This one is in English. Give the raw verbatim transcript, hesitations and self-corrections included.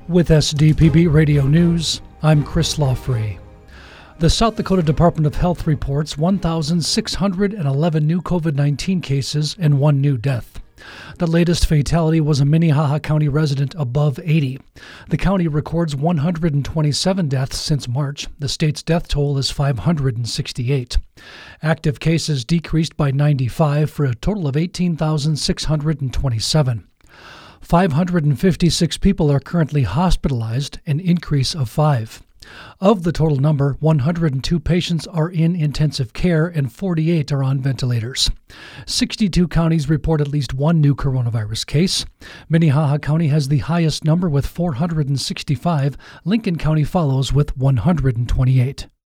With S D P B Radio News, I'm Chris Lawfree. The South Dakota Department of Health reports one thousand six hundred eleven new COVID nineteen cases and one new death. The latest fatality was a Minnehaha County resident above eighty. The county records one hundred twenty-seven deaths since March. The state's death toll is five hundred sixty-eight. Active cases decreased by ninety-five for a total of eighteen thousand six hundred twenty-seven. five hundred fifty-six people are currently hospitalized, an increase of five. Of the total number, one hundred two patients are in intensive care and forty-eight are on ventilators. sixty-two counties report at least one new coronavirus case. Minnehaha County has the highest number with four hundred sixty-five. Lincoln County follows with one hundred twenty-eight.